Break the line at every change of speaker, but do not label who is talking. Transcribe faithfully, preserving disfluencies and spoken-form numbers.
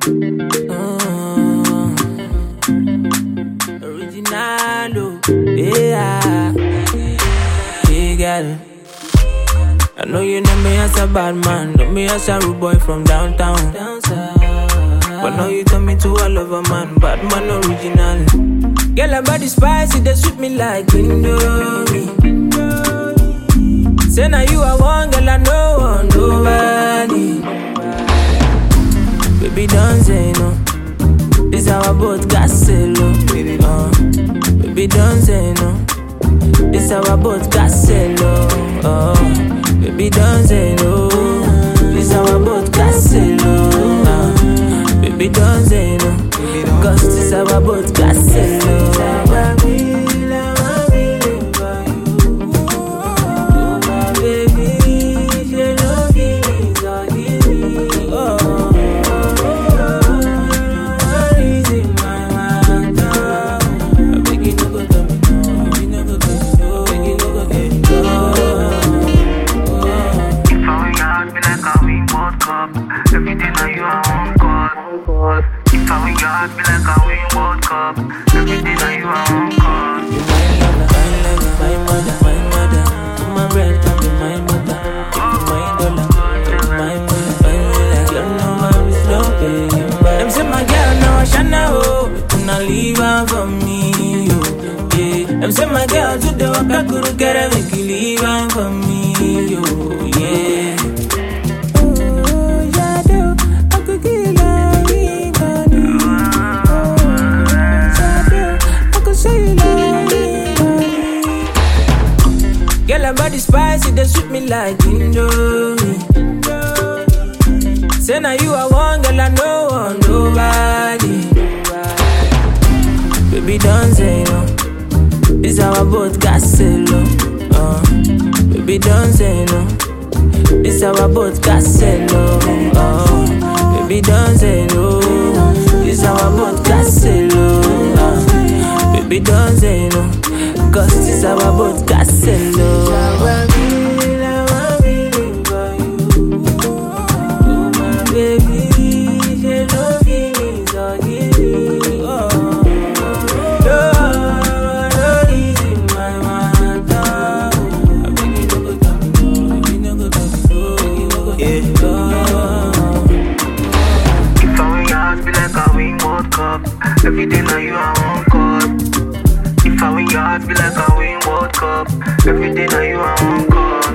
Original, yeah. Hey girl, I know you know me as a bad man, know me as a rude boy from downtown. But now you turn me to a lover man, bad man original. Girl, her body spicy, they sweet me like Indomie. Say now you are one girl, I know one nobody. Baby, don't say no. This our boat got selo. Uh, baby, don't say no. This our boat got selo. Uh, baby, don't say no. This our boat got selo. Uh, baby, don't say no. Cause this our boat got selo.
Everything that you are on call. If I win your heart, be like I win World Cup. Everything that you are on call.
You my lover, my lover, my mother, my mother. My bread can be my mother. My dollar, my money, my money. Girl, no man is no paying back. Them say my girl now I shana oh, you not leave her for me, oh yeah. Them say my girl to the work I could get her, make you leave her for me, oh yeah. Girl, her body spicy, they sweet me like Indomie. Say now you are one girl, I know one nobody. Baby, don't say no. This our boat got selo. Uh, baby, don't say no. This our boat got selo. Uh, baby, don't say no. This our boat got selo. Uh, baby, don't say no. Cause this our boat got selo.
Everything that you are on call. If I win your heart, be like I win World Cup. Everything that you are on call.